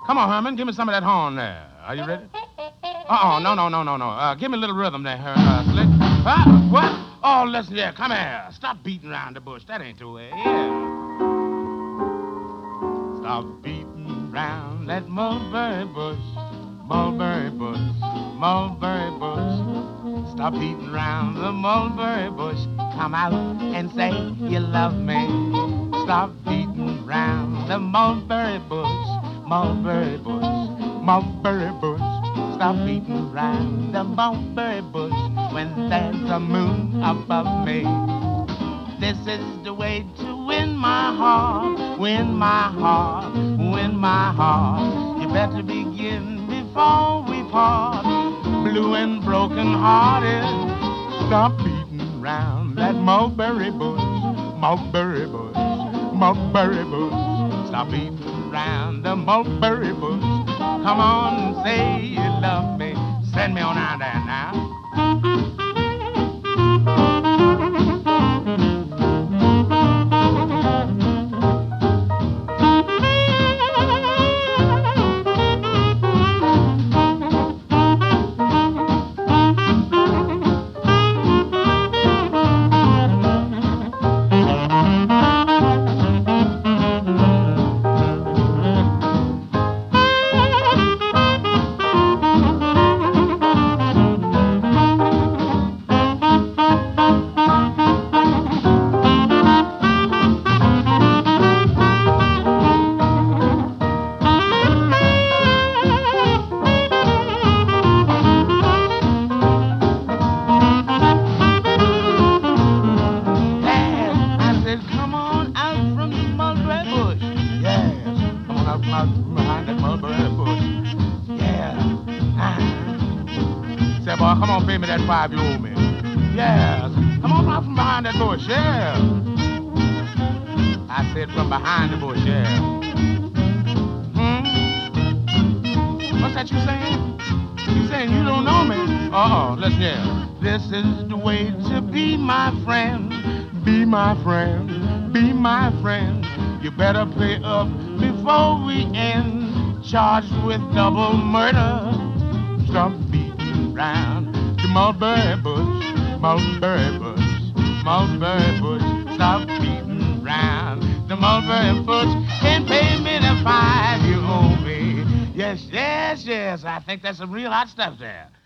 Come on, Herman, give me some of that horn there. Are you ready? No. Give me a little rhythm there, Slick. What? Oh, listen here. Come here. Stop beating around the bush. That ain't the way. Yeah. Stop beating round that mulberry bush, mulberry bush, mulberry bush. Stop beating round the mulberry bush. Come out and say you love me. Stop beating round the mulberry bush, mulberry bush, mulberry bush. Stop beating round the mulberry bush when there's a moon above me. This is the way to win my heart, win my heart, win my heart. You better begin before we part. Blue and broken hearted, stop beating round that mulberry bush, mulberry bush, mulberry bush. Stop beating round the mulberry bush. Come on and say you love me. Send me on out there now. Behind that mulberry bush. Yeah. Say, boy, come on, pay me that 5 you owe me. Yeah. Come on out from behind that bush, yeah. I said from behind the bush, yeah. What's that you saying? You saying you don't know me? Listen here. This is the way to be my friend. Be my friend. Be my friend. You better pay up before we end. Charged with double murder. Stop beating round the mulberry bush, mulberry bush, mulberry bush. Stop beating round the mulberry bush and pay me the 5 you owe me. Yes. I think that's some real hot stuff there.